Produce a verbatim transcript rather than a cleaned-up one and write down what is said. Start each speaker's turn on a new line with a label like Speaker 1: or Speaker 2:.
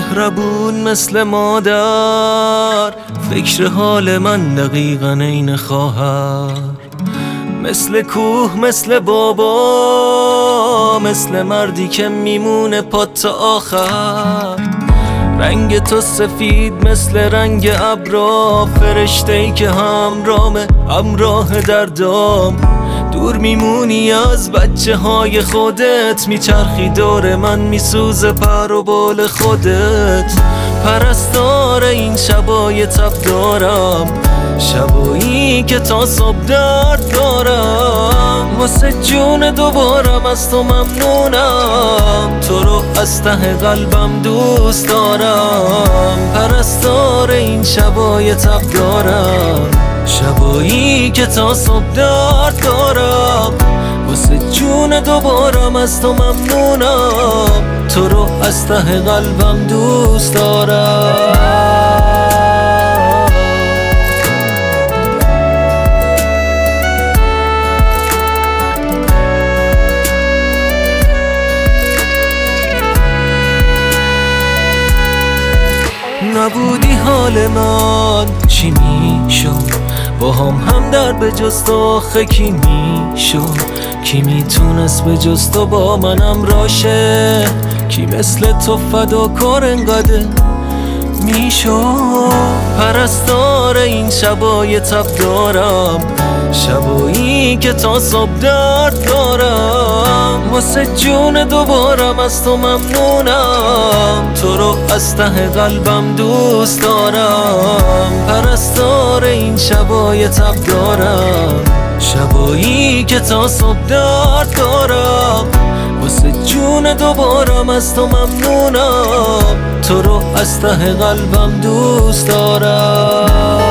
Speaker 1: مهربون مثل مادر، فکر حال من دقیقا عین خواهر. مثل کوه مثل بابا، مثل مردی که میمونه پات تا آخر. رنگ تو سفید مثل رنگ ابرا، فرشته‌ای که همراهمه همراه دردام. دور میمونی از بچه های خودت، میچرخی دور من میسوزه پر و بال خودت. پرستار این شبای تب دارم، شبایی که تا صبح درد دارم. واسه جون دوبارم از تو ممنونم، تو رو از ته قلبم دوست دارم. پرستار این شبای تب دارم، شبایی که تا صبح درد دارم. واسه جون دوبارم از تو ممنونم، تو رو از ته قلبم دوست دارم. نبودی حال من چی میشد؟ با هم هم در به جز تو آخه کی میشد؟ کی میتونست به جز تو با منم راشه؟ کی مثل تو فداکار انقدر میشد؟ پرستار این شبای تب دارم، شبایی که تا صبح درد دارم. واسه جون دوبارم از تو ممنونم، تو رو از ته قلبم دوست دارم. پرستار این شبای تب دارم، شبایی که تا صبح درد دارم. واسه جون دوبارم از تو ممنونم، تو رو از ته قلبم دوست دارم.